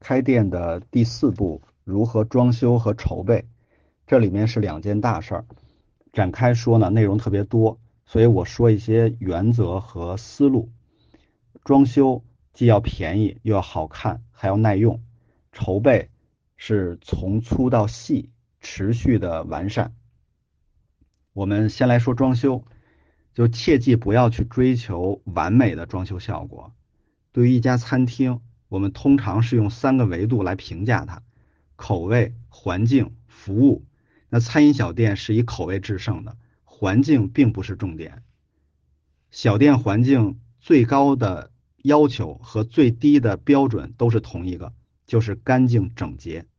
开店的第4步，如何装修和筹备，这里面是2件大事儿。展开说呢，内容特别多，所以我说一些原则和思路。装修既要便宜，又要好看，还要耐用。筹备是从粗到细，持续的完善。我们先来说装修，就切记不要去追求完美的装修效果。对于一家餐厅，我们通常是用3个维度来评价它：口味、环境、服务。那餐饮小店是以口味制胜的，环境并不是重点。小店环境最高的要求和最低的标准都是同一个，就是干净整洁。